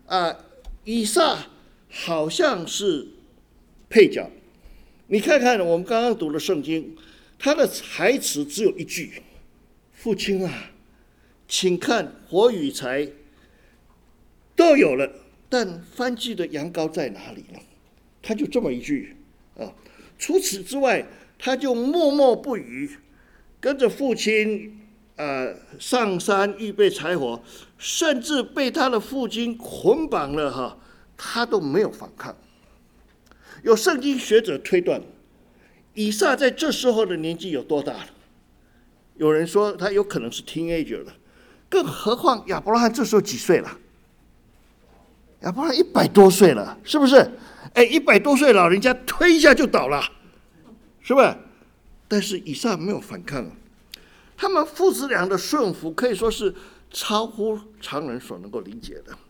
以撒好像是配角。你看看我们刚刚读的圣经，他的台词只有一句：父亲啊，请看火与柴都有了，但燔祭的羊羔在哪里呢？他就这么一句啊。除此之外，他就默默不语，跟着父亲上山预备柴火，甚至被他的父亲捆绑了他都没有反抗。有圣经学者推断，以撒在这时候的年纪有多大了？有人说他有可能是 teenager 了，更何况亚伯拉罕这时候几岁了？亚伯拉罕100多岁了，是不是？100多岁老人家推一下就倒了，是吧？但是以撒没有反抗，他们父子俩的顺服可以说是超乎常人所能够理解的。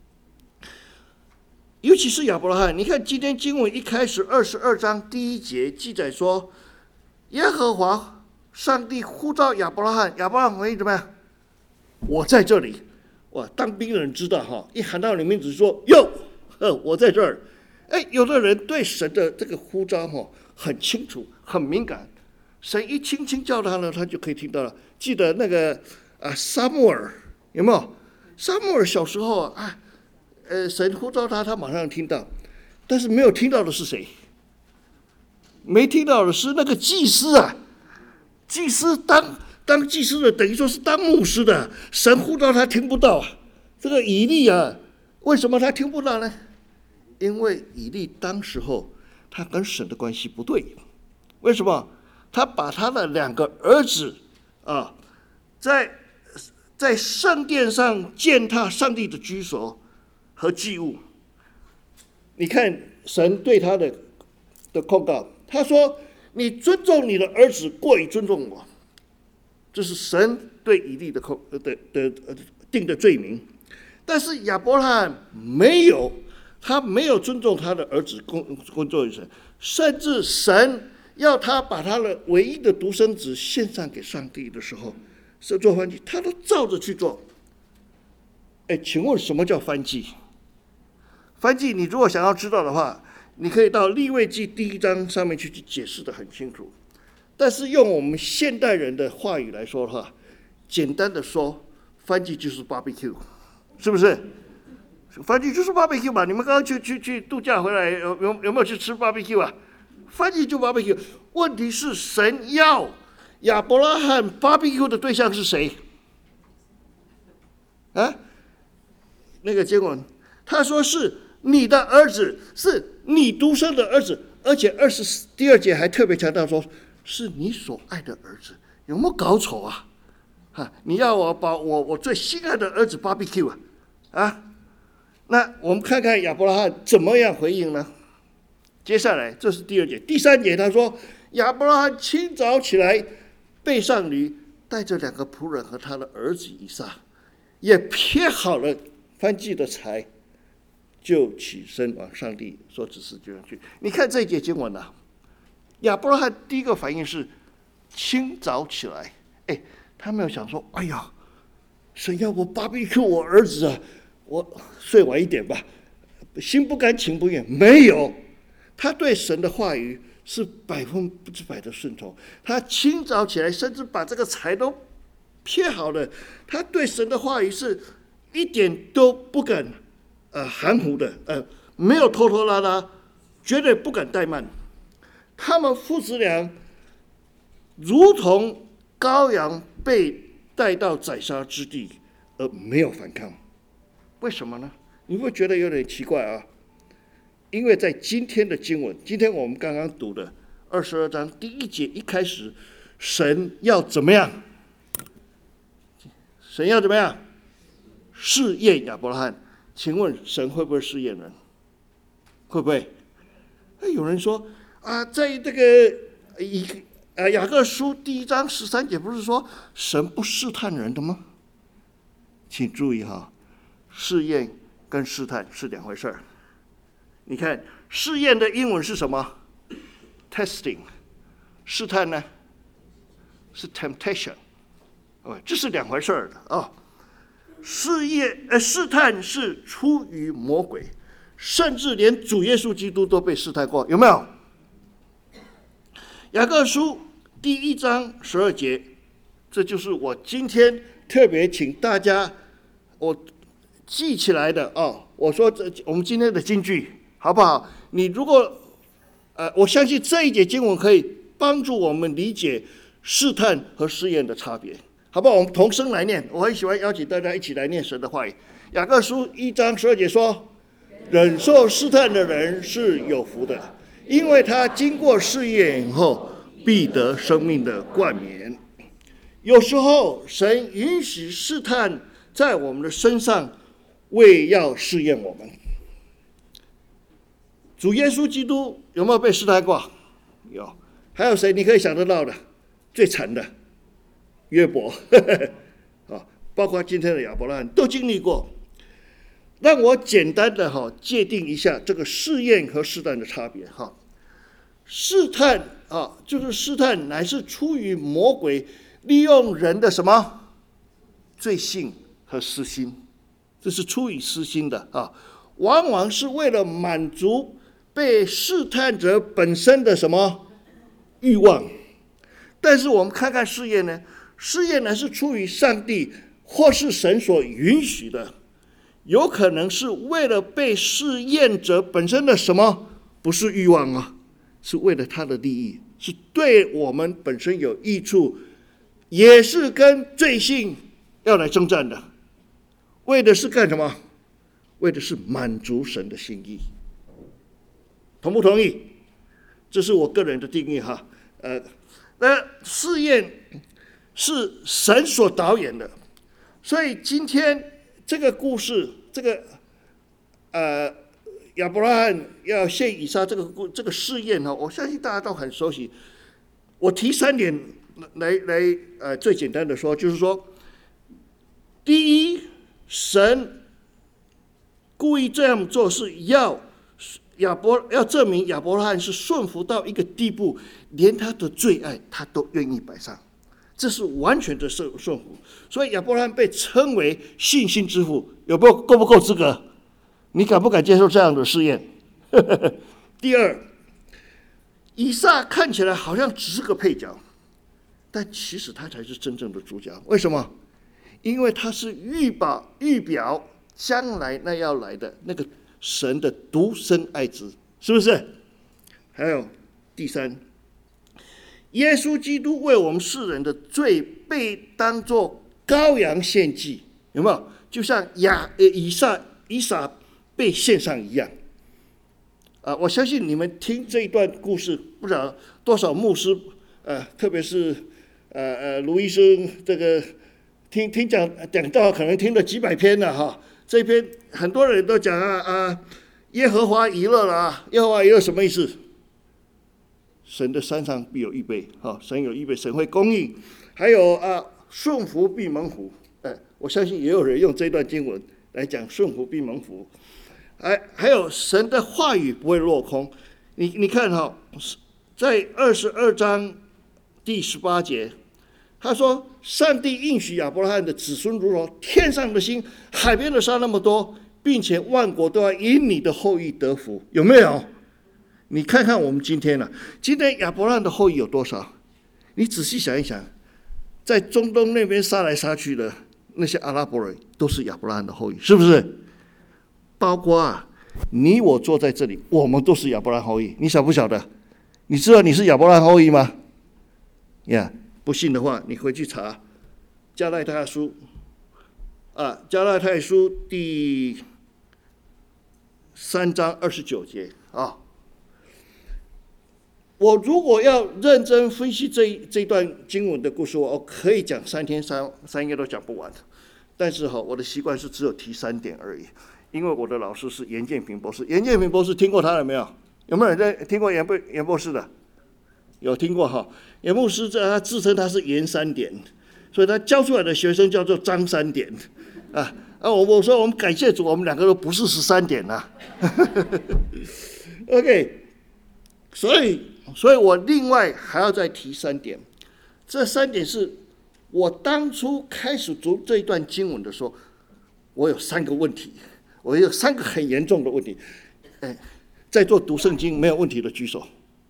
尤其是亚伯拉罕，你看今天经文一开始22章第1节记载说，耶和华上帝呼召亚伯拉罕，亚伯拉罕回应怎么样？我在这里。哇，当兵的人知道一喊到你名字说哟，我在这儿。有的人对神的这个呼召很清楚，很敏感。神一轻轻叫他呢，他就可以听到了。记得那个撒母耳有没有？撒母耳小时候神呼召他，他马上听到，但是没有听到的是谁？没听到的是那个祭司啊！祭司当祭司的，等于说是当牧师的，神呼召他听不到啊。这个以利啊，为什么他听不到呢？因为以利当时候他跟神的关系不对。为什么？他把他的2个儿子在圣殿上践踏上帝的居所和祭物。你看神对他的控告，他说：“你尊重你的儿子过于尊重我。”这是神对以利的定的罪名。但是亚伯拉罕没有，他没有尊重他的儿子工作于神，甚至神要他把他的唯一的独生子献上给上帝的时候，是做燔祭，他都照着去做。请问什么叫燔祭？燔祭，你如果想要知道的话，你可以到利未记第1章上面去解释的很清楚。但是用我们现代人的话语来说的话，简单的说，燔祭就是 barbecue， 是不是？燔祭就是 barbecue 嘛。你们刚刚去度假回来，有没有去吃 barbecue 啊？燔祭就 barbecue。问题是神要亚伯拉罕 barbecue 的对象是谁？那个经文他说是你的儿子，是你独生的儿子，而且第2节还特别强调说是你所爱的儿子。有没有搞错啊？你要我把我最心爱的儿子 barbecue 那我们看看亚伯拉罕怎么样回应呢？接下来这是第2节，第3节他说，亚伯拉罕清早起来，背上驴，带着2个仆人和他的儿子以撒，也撇好了燔祭的柴，就起身往上帝所指示地方去。你看这一节经文亚伯拉罕第一个反应是清早起来。他没有想说，哎呀，神要我barbecue我儿子啊，我睡晚一点吧，心不甘情不愿。没有，他对神的话语是100%的顺从。他清早起来，甚至把这个柴都撇好了。他对神的话语是一点都不敢含糊的，没有拖拖拉拉，绝对不敢怠慢。他们父子俩如同羔羊被带到宰杀之地，而没有反抗。为什么呢？你会觉得有点奇怪啊？因为在今天的经文，今天我们刚刚读的22章第1节一开始，神要怎么样？神要怎么样？试验亚伯拉罕。请问神会不会试验人？会不会？有人说在这个雅各书第1章13节不是说神不试探人的吗？请注意试验跟试探是2回事儿。你看试验的英文是什么？ testing。 试探呢是 temptation。这是2回事儿的试探是出于魔鬼，甚至连主耶稣基督都被试探过，有没有？雅各书第1章12节，这就是我今天特别请大家我记起来的哦。我说我们今天的金句好不好？你如果我相信这一节经文可以帮助我们理解试探和试验的差别，好不好？我们同声来念，我很喜欢邀请大家一起来念神的话语。雅各书1章12节说：忍受试探的人是有福的，因为他经过试验以后，必得生命的冠冕。有时候神允许试探在我们的身上，为要试验我们。主耶稣基督有没有被试探过？有。还有谁你可以想得到的？最惨的约伯包括今天的亚伯拉罕都经历过。让我简单的界定一下这个试验和试探的差别。试探就是试探乃是出于魔鬼利用人的什么罪性和私心，这是出于私心的往往是为了满足被试探者本身的什么欲望。但是我们看看试验呢？试验呢是出于上帝或是神所允许的，有可能是为了被试验者本身的什么？不是欲望是为了他的利益，是对我们本身有益处，也是跟罪性要来征战的。为的是干什么？为的是满足神的心意。同不同意？这是我个人的定义那试验是神所导演的，所以今天这个故事，这个亚伯拉罕要献以撒这个试验我相信大家都很熟悉。我提3点来最简单的说，就是说，第一，神故意这样做是要证明亚伯拉罕是顺服到一个地步，连他的最爱他都愿意摆上，这是完全的顺服。所以亚伯拉罕被称为信心之父，够不够资格？你敢不敢接受这样的试验？第二，以撒看起来好像只是个配角，但其实他才是真正的主角。为什么？因为他是预表将来那要来的那个神的独生爱子，是不是？还有第三，耶稣基督为我们世人的罪被当作羔羊献祭，有没有？就像以撒被献上一样。我相信你们听这一段故事，不知道多少牧师，特别是卢医生这个听讲道，可能听了几百篇了这篇很多人都讲耶和华以勒了耶和华以勒什么意思？神的山上必有预备神有预备，神会供应。还有顺服必蒙福，我相信也有人用这段经文来讲顺服必蒙福。还有神的话语不会落空。你看在22章第18节，他说上帝应许亚伯拉罕的子孙如同天上的星，海边的沙那么多，并且万国都要因你的后裔得福。有没有？你看看我们今天今天亚伯拉罕的后裔有多少？你仔细想一想，在中东那边杀来杀去的那些阿拉伯人都是亚伯拉罕的后裔，是不是？包括你我坐在这里，我们都是亚伯拉罕后裔。你晓不晓得？你知道你是亚伯拉罕后裔吗？不信的话，你回去查加拉太书加拉太书第3章29节我如果要认真分析这段经文的故事，我可以讲3天3夜都讲不完。但是我的习惯是只有提3点而已，因为我的老师是严建平博士。严建平博士听过他了没有？有没有人听过严博士的？有听过严牧师他自称他是严3点，所以他教出来的学生叫做张3点我说我们感谢主，我们2个都不是13点OK， 所以我另外还要再提3点。这3点是我当初开始读这一段经文的时候， 我有3个问题，我有3个很严重的问题。在座读圣经没有问题的举手。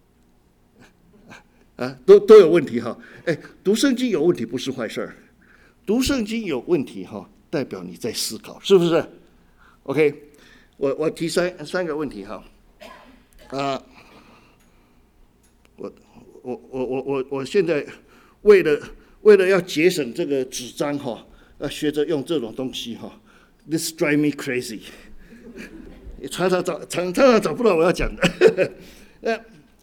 都有问题哈。读圣经有问题不是坏事儿，读圣经有问题哈，代表你在思考，是不是 ？OK， 我提三个问题哈。我现在为了要节省这个纸张哈，要学着用这种东西哈。This drive me crazy， 常常找不到我要讲的。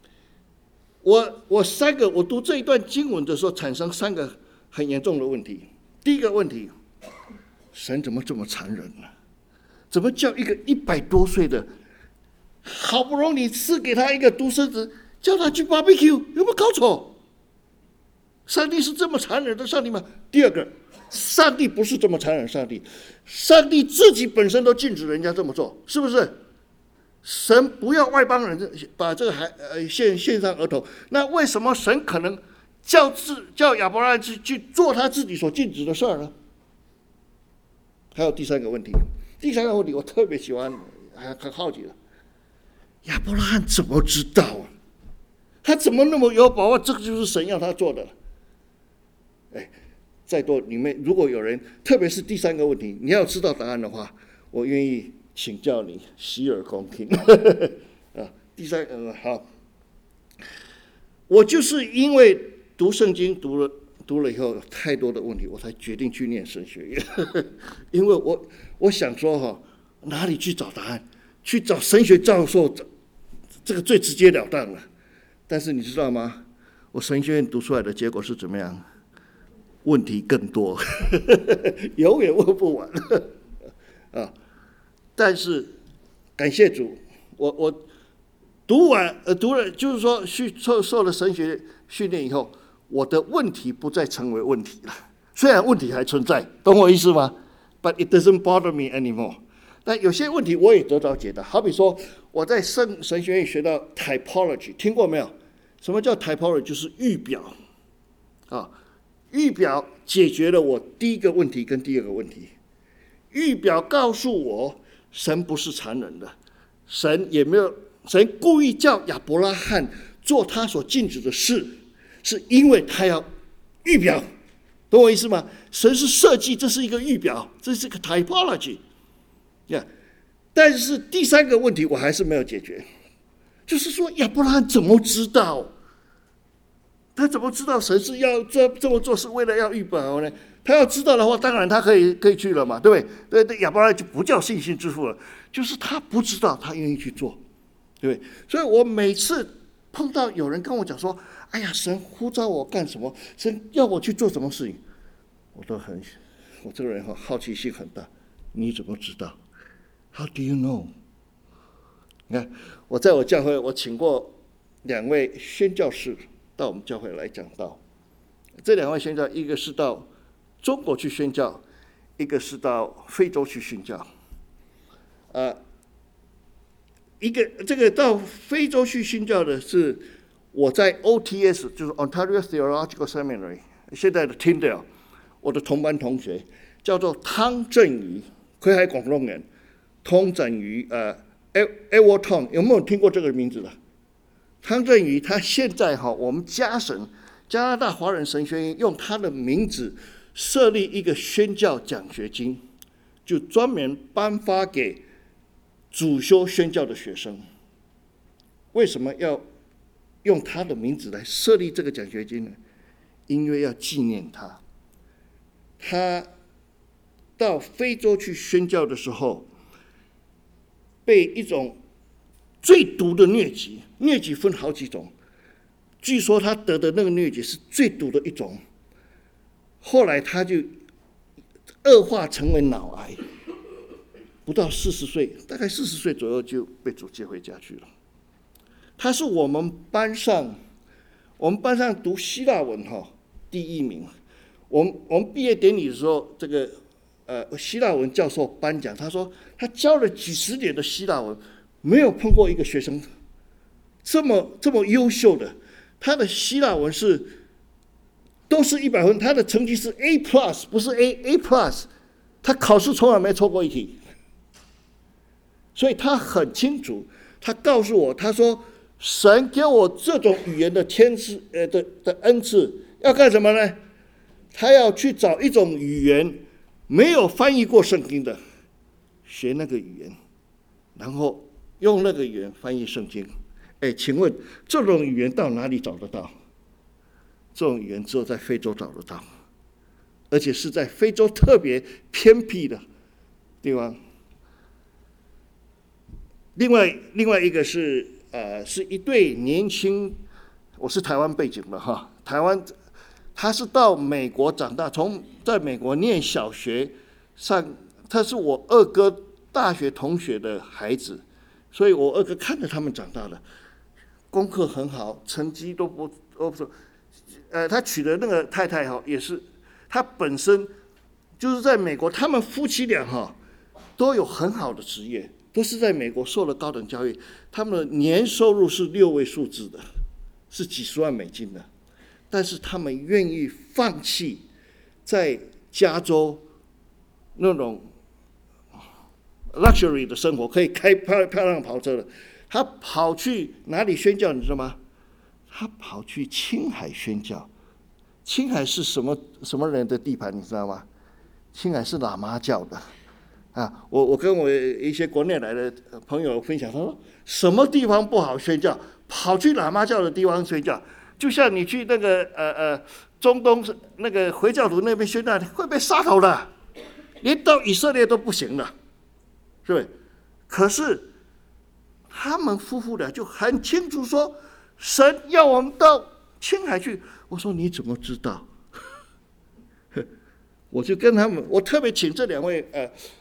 我读这一段经文的时候，产生3个很严重的问题。第一个问题，神怎么这么残忍呢？怎么叫一个100多岁的，好不容易赐给他一个独生子，叫他去 barbecue， 有没有搞错？上帝是这么残忍的上帝吗？第二个，上帝不是这么残忍的上帝，上帝自己本身都禁止人家这么做，是不是？神不要外邦人把这个献上额头，那为什么神可能叫亚伯拉罕去做他自己所禁止的事儿呢？还有第三个问题我特别喜欢，很好奇的，亚伯拉罕怎么知道啊？他怎么那么有把握？这个就是神要他做的？在座里面如果有人，特别是第3个问题，你要知道答案的话，我愿意请教你，洗耳恭听。第三个，好，我就是因为读圣经读了以后有太多的问题，我才决定去念神学院。因为我想说哪里去找答案？去找神学教授，这个最直截了当了。但是你知道吗？我神学院读出来的结果是怎么样？问题更多，永远问不完。但是感谢主，我读了，就是说受了神学训练以后，我的问题不再成为问题了。虽然问题还存在，懂我意思吗？ But it doesn't bother me anymore。但有些问题我也得到解答，好比说我在神学院学到 typology， 听过没有？什么叫 typology？ 就是预表预表解决了我第一个问题跟第二个问题。预表告诉我，神不是残忍的，神故意叫亚伯拉罕做他所禁止的事，是因为他要预表，懂我意思吗？神是设计，这是一个预表，这是一个 typology。但是第3个问题我还是没有解决，就是说亚伯拉罕怎么知道？他怎么知道神是要这么做是为了要预表呢？他要知道的话，当然他可以去了嘛，对不对？对，亚伯拉罕就不叫信心之父了，就是他不知道，他愿意去做，对不对？所以我每次碰到有人跟我讲说：“哎呀，神呼召我干什么？神要我去做什么事情？”我这个人好奇心很大。你怎么知道 ？How do you know？ 你看，我在我教会，我请过2位宣教士到我们教会来讲道。这2位宣教，一个是到中国去宣教，一个是到非洲去宣教。这个到非洲去宣教的是我在 OTS， 就是 Ontario Theological Seminary， 现在的 Tyndale， 我的同班同学叫做汤振宇，佢係廣東人，湯振宇Edward Tong， 有没有听过这个名字的？汤振宇他现在我们加拿大华人神学院用他的名字设立一个宣教奖学金，就专门颁发给主修宣教的学生。为什么要用他的名字来设立这个奖学金呢？因为要纪念他。他到非洲去宣教的时候，被一种最毒的疟疾分好几种，据说他得的那个疟疾是最毒的一种，后来他就恶化成为脑癌，不到40岁，大概40岁左右就被主接回家去了。他是我们班上读希腊文第1名。我们毕业典礼的时候，这个希腊文教授颁奖，他说他教了几10年的希腊文，没有碰过一个学生这么优秀的。他的希腊文都是100分，他的成绩是 A+， 不是 A+。 他考试从来没错过一题，所以他很清楚。他告诉我，他说：“神给我这种语言的天赐，的恩赐，要干什么呢？他要去找一种语言，没有翻译过圣经的，学那个语言，然后用那个语言翻译圣经。”请问这种语言到哪里找得到？这种语言只有在非洲找得到，而且是在非洲特别偏僻的地方。另外一个是是一对年轻，我是台湾背景的哈，台湾他是到美国长大，在美国念小学他是我二哥大学同学的孩子，所以我二哥看着他们长大的。功课很好，成绩都不错。他娶的那个太太也是，他本身就是在美国，他们夫妻俩都有很好的职业，都是在美国受了高等教育，他们的年收入是6位数字的，是几十万美金的，但是他们愿意放弃在加州那种 luxury 的生活，可以开漂亮跑车的。他跑去哪里宣教，你知道吗？他跑去青海宣教。青海是什么人的地盘，你知道吗？青海是喇嘛教的。我跟我一些国内来的朋友分享，他说什么地方不好宣教，跑去喇嘛教的地方宣教，就像你去那个中东那个回教徒那边宣教，会被杀头的，连到以色列都不行了，是不是？可是他们夫妇俩就很清楚说，神要我们到青海去。我说你怎么知道？我就跟他们，我特别请这2位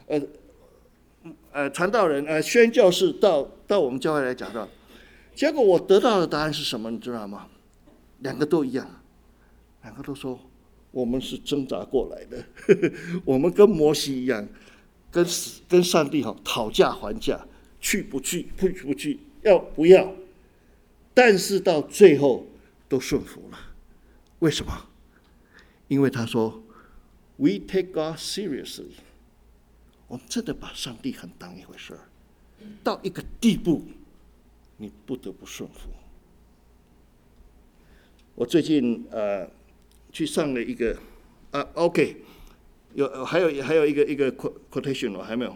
传道人宣教士到我们教会来讲道。结果我得到的答案是什么？你知道吗？2个都一样，2个都说我们是挣扎过来的，我们跟摩西一样，跟上帝讨价还价。去不去，要不要？但是到最后都顺服了。为什么？因为他说 "We take God seriously"， 我们真的把上帝很当一回事儿，到一个地步，你不得不顺服。我最近去上了一个OK， 还有一个 quotation 我还没有。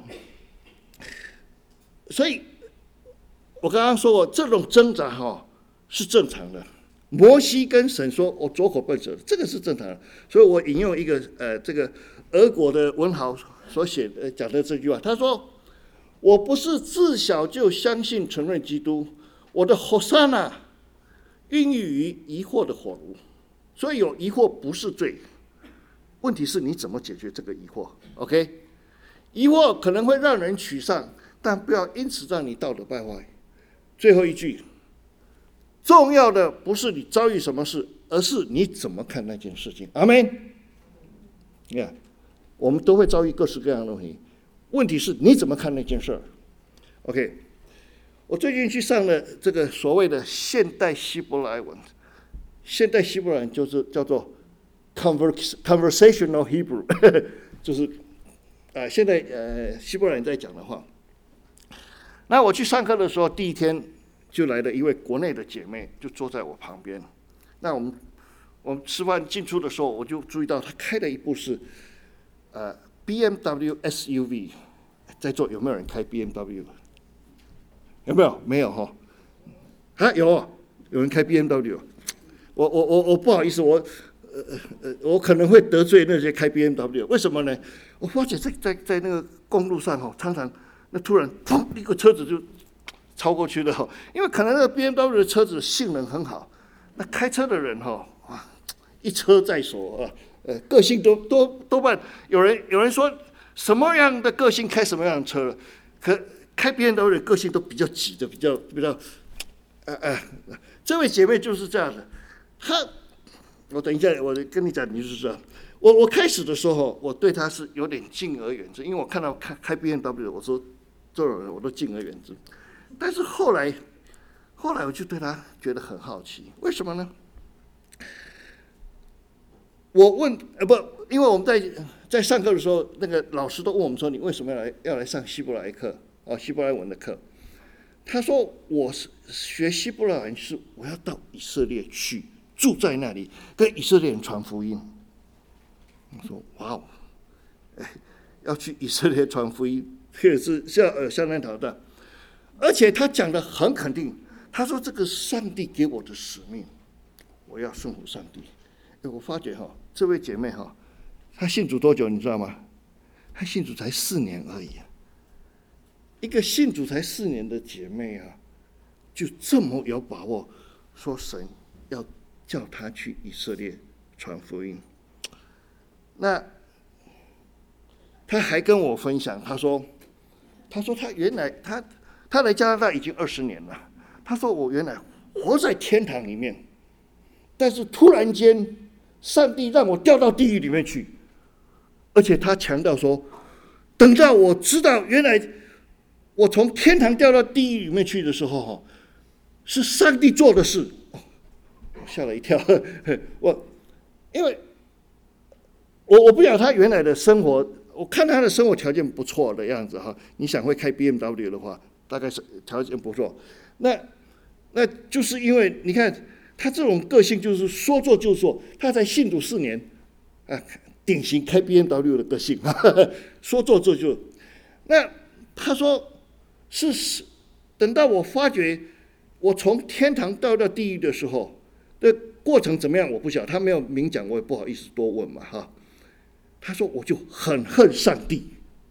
所以我刚刚说过，这种挣扎是正常的。摩西跟神说：“我左口笨舌。”这个是正常的。所以我引用一个这个俄国的文豪所写的讲的这句话，他说：“我不是自小就相信承认基督，我的火山孕育于疑惑的火炉，所以有疑惑不是罪，问题是你怎么解决这个疑惑 ？OK， 疑惑可能会让人沮丧。”但不要因此让你道德败坏。最后一句，重要的不是你遭遇什么事，而是你怎么看那件事情。阿们。你看，我们都会遭遇各式各样的问题，问题是你怎么看那件事儿。OK， 我最近去上了这个所谓的现代希伯来文，现代希伯来文就是叫做 conversational Hebrew， 就是现在希伯来人在讲的话。那我去上课的时候，第一天就来了一位国内的姐妹，就坐在我旁边。那我们吃饭进出的时候，我就注意到她开的一部是BMW SUV。在座有没有人开 BMW？ 有没有？没有哈。有人开 BMW。我不好意思，我可能会得罪那些开 BMW。为什么呢？我发觉在那个公路上常常。那突然，砰！一个车子就超过去了，因为可能那个 BMW 的车子性能很好，那开车的人一车在手个性多半有人说什么样的个性开什么样的车，可开 BMW 的个性都比较急的，比较这位姐妹就是这样的，我等一下我跟你讲，你就是这样。我开始的时候，我对她是有点敬而远之，因为我看到开 BMW， 我说。这种人我都敬而远之，但是后来我就对他觉得很好奇，为什么呢？我问因为我们在上课的时候，那个老师都问我们说：“你为什么要来上希伯来课？希伯来文的课？”他说：“我是学希伯来文，是我要到以色列去，住在那里，跟以色列人传福音。”我说：“哇哦，要去以色列传福音，确实是要相当挑战。”而且他讲的很肯定，他说：“这个上帝给我的使命，我要顺服上帝。”我发觉这位姐妹她信主多久你知道吗？她信主才4年而已。一个信主才4年的姐妹就这么有把握，说神要叫她去以色列传福音。那她还跟我分享，她说她原来她来加拿大已经20年了。她说我原来活在天堂里面，但是突然间上帝让我掉到地狱里面去，而且她强调说，等到我知道原来我从天堂掉到地狱里面去的时候，是上帝做的事，我吓了一跳。因为我不晓得他原来的生活，我看他的生活条件不错的样子你想会开 BMW 的话，大概是条件不错。那就是因为你看他这种个性，就是说做就做。他才信主4年，典型开 BMW 的个性，说做就做。那他说是等到我发觉我从天堂掉到地狱的时候，的过程怎么样我不晓得，他没有明讲，我也不好意思多问嘛他说我就很恨上帝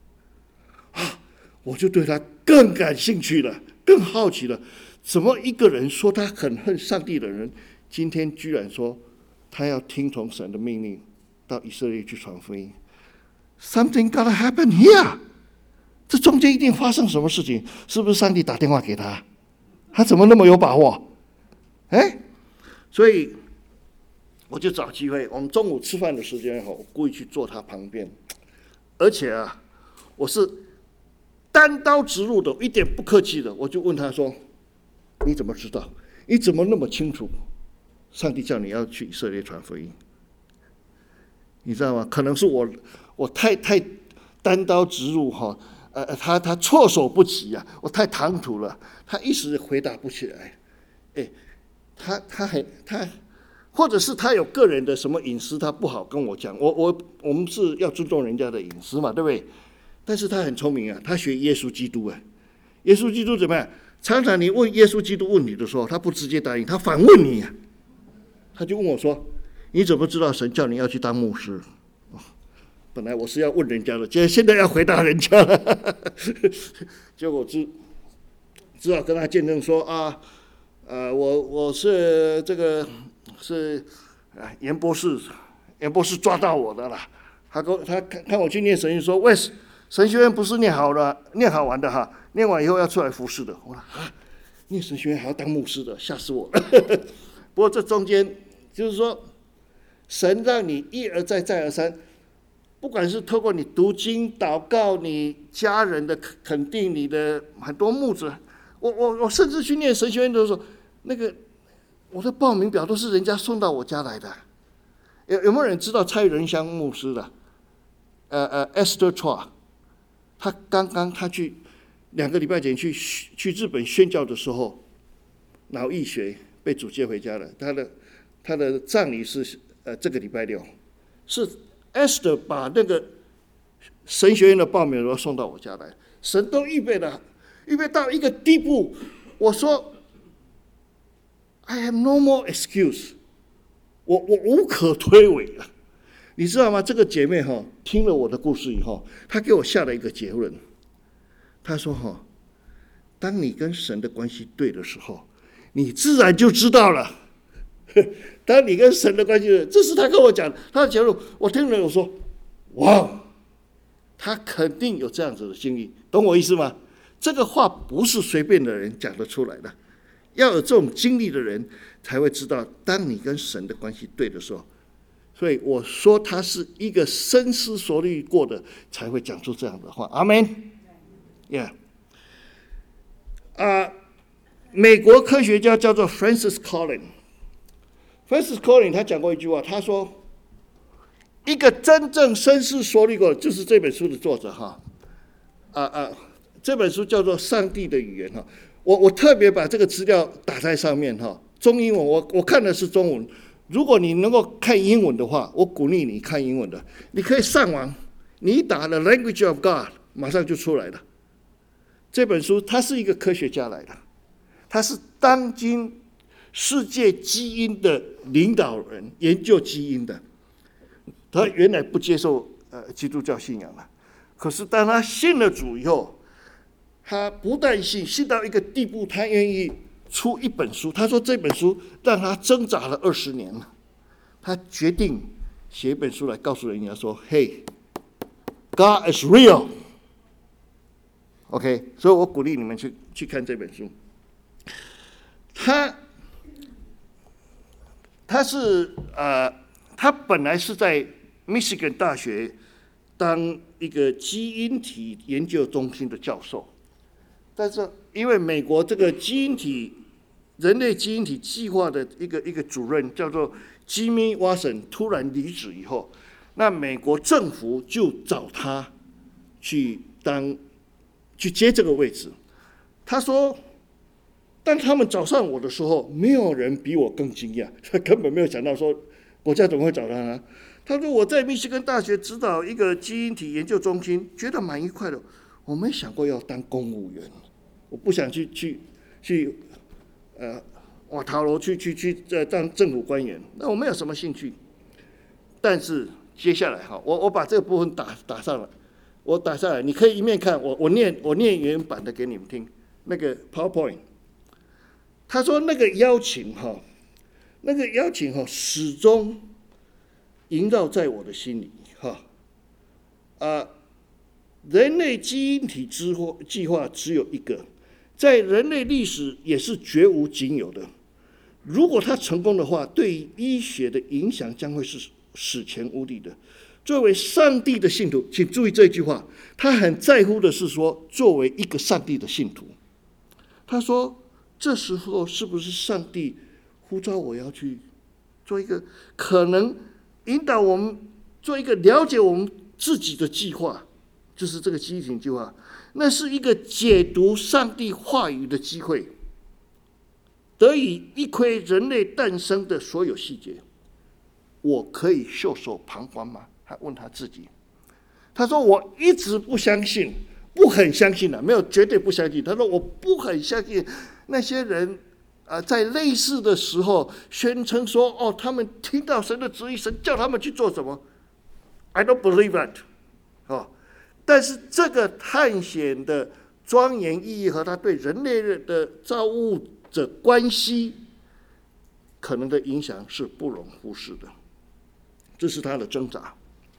我就对他更感兴趣了，更好奇了。怎么一个人说他很恨上帝的人，今天居然说他要听从神的命令到以色列去传福音？ Something gotta happen here， 这中间一定发生什么事情，是不是上帝打电话给他？他怎么那么有把握？所以我就找机会，我们中午吃饭的时间我故意去坐他旁边，而且我是单刀直入的，一点不客气的，我就问他说：“你怎么知道？你怎么那么清楚？上帝叫你要去以色列传福音？”你知道吗？可能是我太单刀直入他措手不及我太唐突了，他一时回答不起来。他或者是他有个人的什么隐私，他不好跟我讲。我们是要尊重人家的隐私嘛，对不对？但是他很聪明他学耶稣基督耶稣基督怎么样？常常你问耶稣基督问题的时候，他不直接答应，他反问你他就问我说：“你怎么知道神叫你要去当牧师？”本来我是要问人家的，现在要回答人家了。结果只好跟他见证说我是这个是严博士抓到我的了。他看我去念神学说：“喂，神学院不是念好玩的念完以后要出来服侍的。”我说念神学院还要当牧师的，吓死我了。不过这中间就是说，神让你一而再再而三，不管是透过你读经祷告，你家人的肯定，你的很多牧者，我甚至去念神学院的时候，那个我的报名表都是人家送到我家来的。有没有人知道蔡仁香牧师的？Esther Chua， 他去2个礼拜前去日本宣教的时候，脑溢血被主接回家了。他的葬礼是这个礼拜6，是 Esther 把那个神学院的报名表送到我家来，神都预备到一个地步，我说 I have no more excuse， 我无可推诿了。你知道吗？这个姐妹听了我的故事以后，她给我下了一个结论。她说当你跟神的关系对的时候，你自然就知道了。当你跟神的关系对，这是她跟我讲的，她的结论。我听了我说哇，她肯定有这样子的经历，懂我意思吗？这个话不是随便的人讲得出来的，要有这种经历的人才会知道，当你跟神的关系对的时候。所以我说他是一个深思熟虑过的，才会讲出这样的话。阿们。美国科学家叫做 Francis Collins 他讲过一句话，他说一个真正深思熟虑过，就是这本书的作者哈，这本书叫做《上帝的语言》哈。我特别把这个资料打在上面哈，中英文我看的是中文。如果你能够看英文的话，我鼓励你看英文的。你可以上网，你打了 Language of God， 马上就出来了。这本书他是一个科学家来的，他是当今世界基因的领导人，研究基因的。他原来不接受基督教信仰了，可是当他信了主以后，他不但信到一个地步，他愿意出一本书。他说这本书让他挣扎了20年了，他决定写一本书来告诉人家说 ：“Hey, God is real。” OK， 所以我鼓励你们去看这本书。他本来是在 Michigan 大学当一个基因体研究中心的教授，但是因为美国这个人类基因体计划的一个主任叫做 Jimmy Watson 突然离职以后，那美国政府就找他去接这个位置。他说，当他们找上我的时候，没有人比我更惊讶，他根本没有想到说国家怎么会找他呢？他说我在密西根大学指导一个基因体研究中心，觉得蛮愉快的。我没想过要当公务员，我不想去瓦塔罗去当政府官员，那我没有什么兴趣。但是接下来哈，我把这个部分打上了，我打下来，你可以一面看，我念原版的给你们听，那个 PowerPoint。他说那个邀请哈，始终萦绕在我的心里哈。人类基因体计划只有一个，在人类历史也是绝无仅有的。如果它成功的话，对于医学的影响将会是史前无敌的。作为上帝的信徒，请注意这句话，他很在乎的是说，作为一个上帝的信徒，他说这时候是不是上帝呼召我要去做一个可能引导我们做一个了解我们自己的计划，就是这个基因体计划，那是一个解读上帝话语的机会，得以一窥人类诞生的所有细节。我可以袖手旁观吗？他问他自己。他说我一直不相信，不很相信没有绝对不相信。他说我不很相信那些人在类似的时候宣称说他们听到神的旨意，神叫他们去做什么。I don't believe that。但是这个探险的庄严意义和他对人类的造物者关系可能的影响是不容忽视的，这是他的挣扎。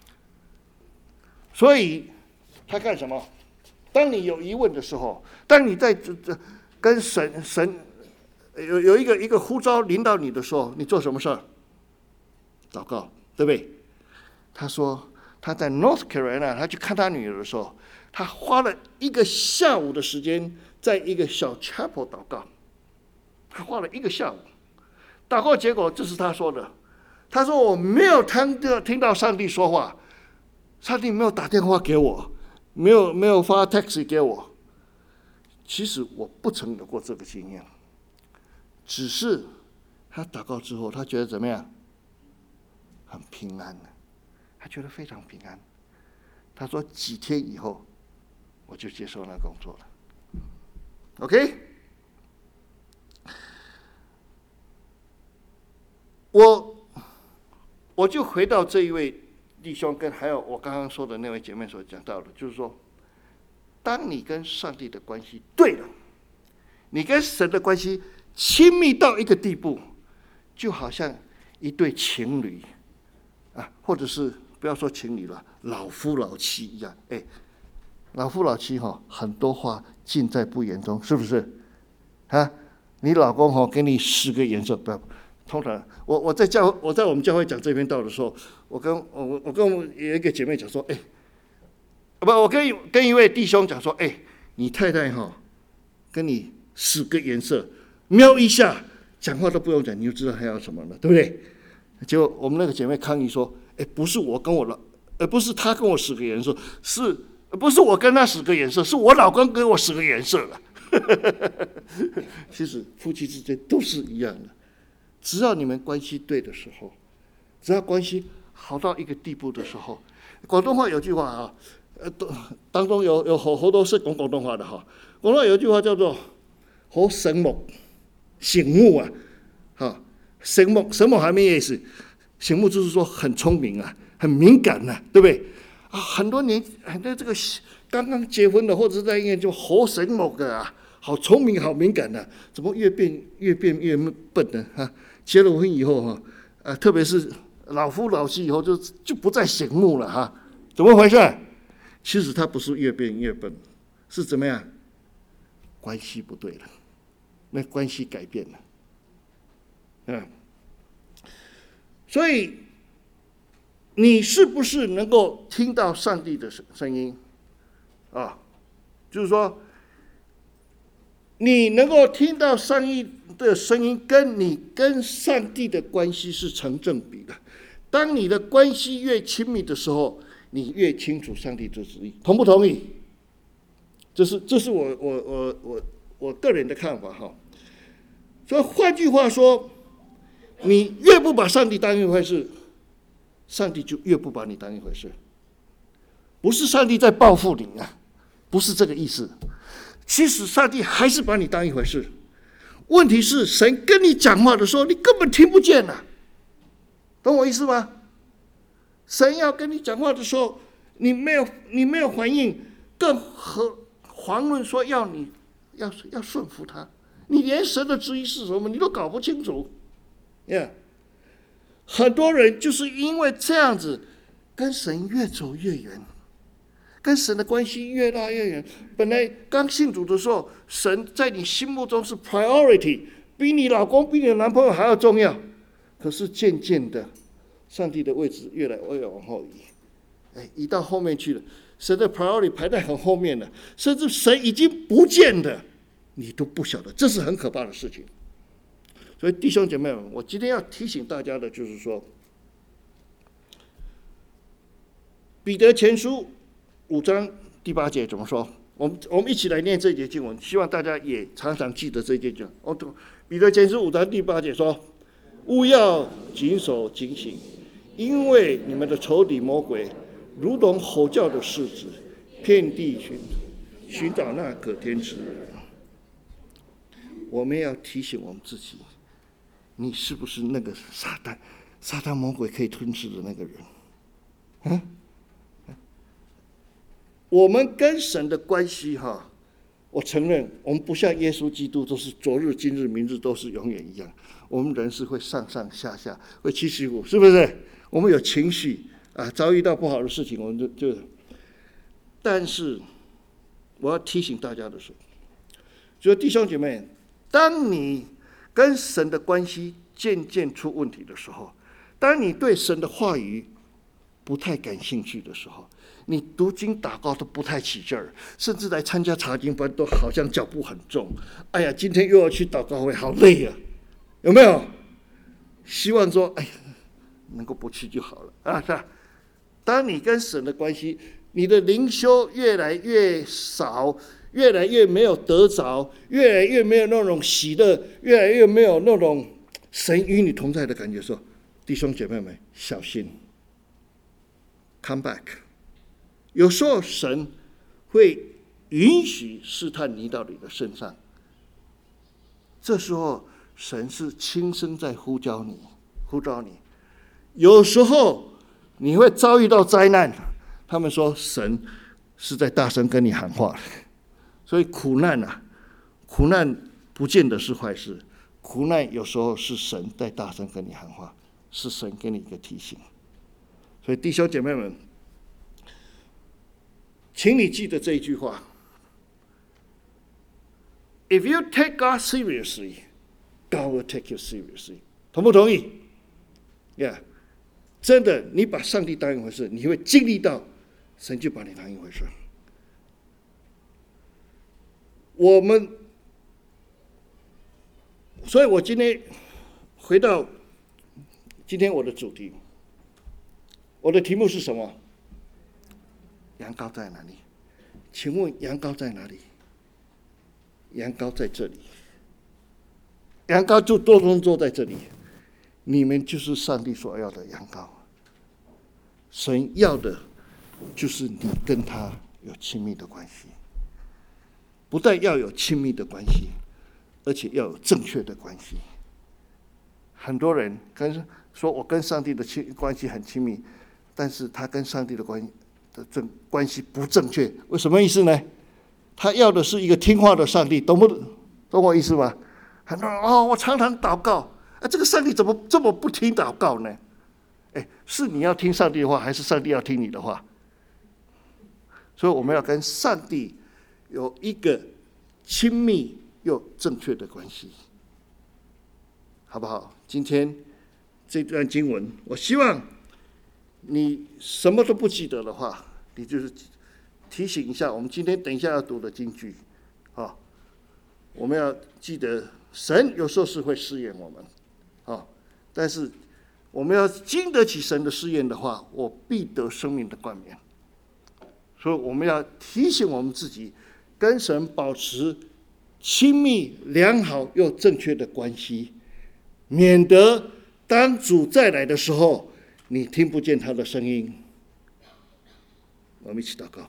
所以他干什么？当你有疑问的时候，当你在跟神有一个呼召领导你的时候，你做什么事儿？祷告，对不对？他说他在 North Carolina， 他去看他女儿的时候，他花了1个下午的时间，在一个小 chapel 祷告。他花了1个下午，祷告结果这是他说的。他说我没有听到上帝说话，上帝没有打电话给我，没有发 text 给我。其实我不曾有过这个经验，只是他祷告之后，他觉得怎么样？很平安的，他觉得非常平安。他说几天以后，我就接受那工作了。OK， 我就回到这一位弟兄跟还有我刚刚说的那位姐妹所讲到的，就是说，当你跟上帝的关系对了，你跟神的关系亲密到一个地步，就好像一对情侣或者是不要说情侣了，老夫老妻一样。老夫老妻很多话尽在不言中，是不是？你老公给你10个颜色，不要。通常我在我们教会讲这篇道的时候，我跟有一个姐妹讲说，我跟一位弟兄讲说，你太太跟你10个颜色，瞄一下，讲话都不用讲，你就知道他要什么了，对不对？ 结果我们那个姐妹抗议说：“不是我跟我老，不是他跟我使个眼色，不是我跟他使个眼色，是我老公跟我使个眼色了。”其实夫妻之间都是一样的，只要你们关系对的时候，只要关系好到一个地步的时候，广东话有句话啊，当中有好多是讲广东话的哈。广东话有句话叫做“好醒目”，醒目啊，哈，醒目还没意思，醒目就是说很聪明啊，很敏感啊，对不对？啊，很多这个刚刚结婚的或者是在医院就好醒目的啊，好聪明，好敏感啊，怎么越变越笨呢？啊，结了婚以后哈，特别是老夫老妻以后就不再醒目了哈，怎么回事？其实他不是越变越笨，是怎么样？关系不对了，那关系改变了，所以你是不是能够听到上帝的声音啊？就是说，你能够听到上帝的声音，跟你跟上帝的关系是成正比的。当你的关系越亲密的时候，你越清楚上帝的旨意，同不同意？这是我个人的看法哈。所以换句话说，你越不把上帝当一回事，上帝就越不把你当一回事。不是上帝在报复你啊，不是这个意思。其实上帝还是把你当一回事。问题是神跟你讲话的时候，你根本听不见啊，懂我意思吗？神要跟你讲话的时候，你没有反应，更遑论说要顺服他。你连神的旨意是什么你都搞不清楚，很多人就是因为这样子，跟神越走越远，跟神的关系越拉越远。本来刚信主的时候，神在你心目中是 priority， 比你老公比你的男朋友还要重要。可是渐渐的，上帝的位置越来越往后移，移到后面去了。神的 priority 排在很后面了，甚至神已经不见了，你都不晓得，这是很可怕的事情。所以弟兄姐妹们，我今天要提醒大家的就是说，彼得前书5章第8节怎么说？我们一起来念这一节经文，希望大家也常常记得这一节经文。彼得前书5章第8节说：“务要谨守警醒，因为你们的仇敌魔鬼如同吼叫的狮子，遍地寻找那可吞吃的人。”我们要提醒我们自己，你是不是那个撒旦魔鬼可以吞噬的那个人？我们跟神的关系我承认我们不像耶稣基督都是昨日今日明日都是永远一样，我们人是会上上下下，会起起伏，是不是？我们有情绪遭遇到不好的事情我们就但是我要提醒大家的是，所以弟兄姐妹，当你跟神的关系渐渐出问题的时候，当你对神的话语不太感兴趣的时候，你读经祷告都不太起劲儿，甚至来参加查经班都好像脚步很重。哎呀，今天又要去祷告会，好累啊，有没有？希望说，能够不去就好了是吧？当你跟神的关系，你的灵修越来越少，越来越没有得着，越来越没有那种喜乐，越来越没有那种神与你同在的感觉，说，弟兄姐妹们，小心 ，come back。有时候神会允许试探你到你的身上，这时候神是轻声在呼召你。有时候你会遭遇到灾难，他们说神是在大声跟你喊话，所以苦难不见得是坏事，苦难有时候是神在大声跟你喊话，是神给你一个提醒。所以弟兄姐妹们，请你记得这一句话 ：If you take God seriously, God will take you seriously。同不同意？真的，你把上帝当一回事，你会经历到神就把你当一回事。所以我今天回到今天我的主题，我的题目是什么？羊羔在哪里？请问羊羔在哪里？羊羔在这里，羊羔就都坐在这里。你们就是上帝所要的羊羔。神要的就是你跟他有亲密的关系，不但要有亲密的关系，而且要有正确的关系。很多人说我跟上帝的关系很亲密，但是他跟上帝的关系不正确，为什么意思呢？他要的是一个听话的上帝，懂我意思吗？很多人我常常祷告，这个上帝怎么这么不听祷告呢？是你要听上帝的话，还是上帝要听你的话？所以我们要跟上帝有一个亲密又正确的关系，好不好？今天这段经文，我希望你什么都不记得的话，你就是提醒一下我们今天等一下要读的金句我们要记得神有时候是会试验我们但是我们要经得起神的试验的话，我必得生命的冠冕。所以我们要提醒我们自己，跟神保持亲密、良好又正确的关系，免得当主再来的时候，你听不见他的声音。我们一起祷告。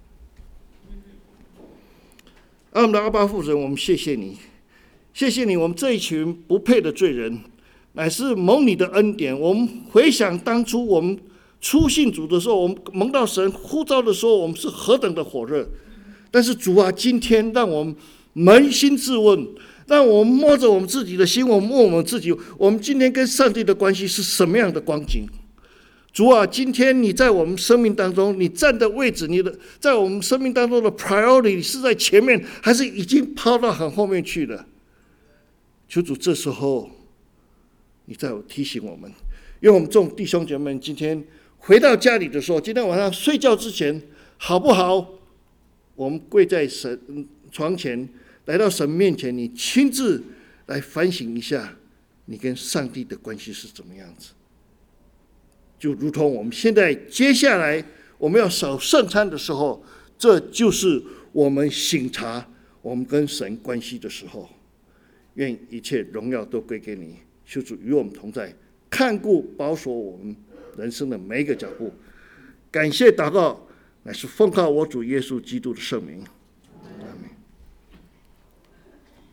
我们的阿爸父神，我们谢谢你，谢谢你，我们这一群不配的罪人，乃是蒙你的恩典。我们回想当初我们初信主的时候，我们蒙到神呼召的时候，我们是何等的火热。但是主啊，今天让我们扪心自问，让我们摸着我们自己的心，我们问我们自己，我们今天跟上帝的关系是什么样的光景？主啊，今天你在我们生命当中，你站的位置，在我们生命当中的 priority 是在前面，还是已经抛到很后面去了？求主这时候你再提醒我们，因为我们众弟兄姐妹今天回到家里的时候，今天晚上睡觉之前好不好？我们跪在神床前，来到神面前，你亲自来反省一下，你跟上帝的关系是怎么样子？就如同我们现在接下来我们要守圣餐的时候，这就是我们省察我们跟神关系的时候。愿一切荣耀都归给你，求主与我们同在，看顾保守我们人生的每一个脚步。感谢祷告，乃是奉靠我主耶稣基督的圣名。